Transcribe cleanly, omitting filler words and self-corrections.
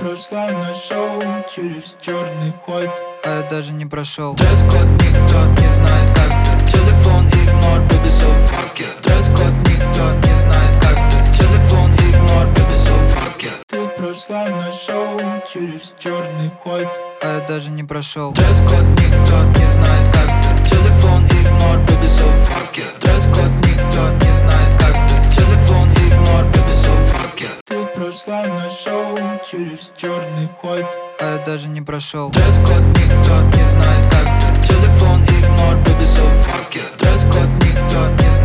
прошла на шоу через черный ход, а я даже не прошел. Дресс-код никто не знает, как ты. Телефон игнор, baby, so fuck yeah. Дресс-код никто не знает, как ты. Телефон игнор, baby, so fuck yeah. Ты прошла на шоу через черный ход, а я даже не прошел. Дресс-код никто не знает, как ты. Телефон игнор, baby, so fuck yeah. Дресс-код никто не знает, как ты. Телефон игнор, baby, so fuck yeah. Ты прошла на шоу через черный ход, а я даже не прошел. Дресс-код никто не знает, как ты. Телефон игнор, baby, so fuck yeah. Дресс-код никто не